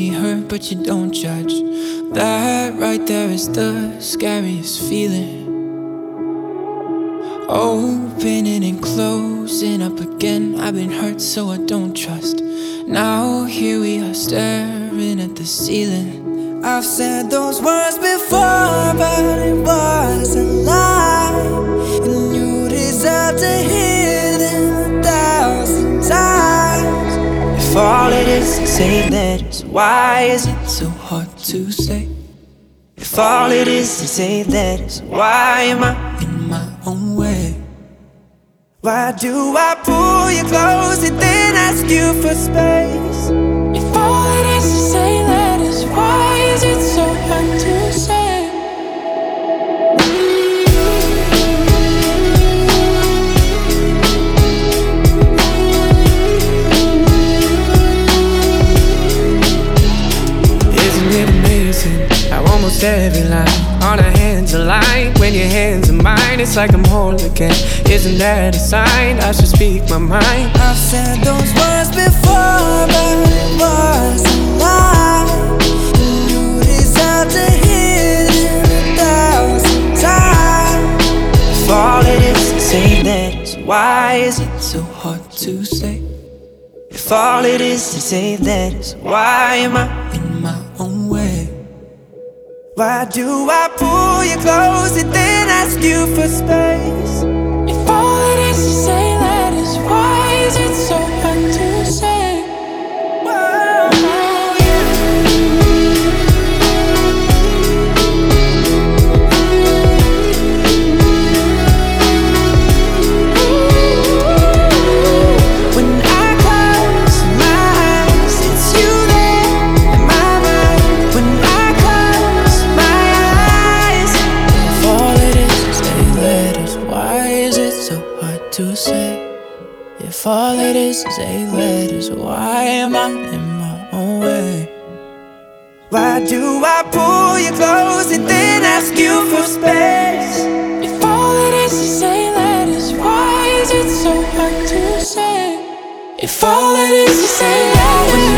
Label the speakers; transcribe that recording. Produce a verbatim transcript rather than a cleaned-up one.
Speaker 1: me hurt, but you don't judge. That right there is the scariest feeling. Opening and closing up again. I've been hurt, so I don't trust. Now here we are staring at the ceiling.
Speaker 2: I've said those words before, but it was a lie, and you deserve to hear them a thousand times.
Speaker 1: If all it is is eight letters, why is it so hard to say? If all it is is eight letters, why am I in my own way?
Speaker 2: Why do I pull you close and then ask you for space?
Speaker 1: If all it is is eight letters, why is it so hard to say?
Speaker 3: Isn't it amazing how almost every line on our hands align? When your hands are mine, it's like I'm whole again. Isn't that a sign I should speak my mind?
Speaker 2: I've said those words before, but it was a lie, and you deserve to hear them a thousand times.
Speaker 1: If all it is is eight letters, why is it so hard to say? If all it is is eight letters, why am I in my own way?
Speaker 2: Why do I pull you close and then ask you for space?
Speaker 1: If all it is is eight letters, why is it so hard to say?
Speaker 2: Whoa,
Speaker 1: When I close my eyes, it's you there in my mind. When I close my eyes, if all it is is eight letters, why is it so hard to say? If all it is is eight letters, why am I in my own way?
Speaker 2: why do I pull you close and then ask you for space?
Speaker 1: If all it is is eight letters, why is it so hard to say? If all it is is eight letters.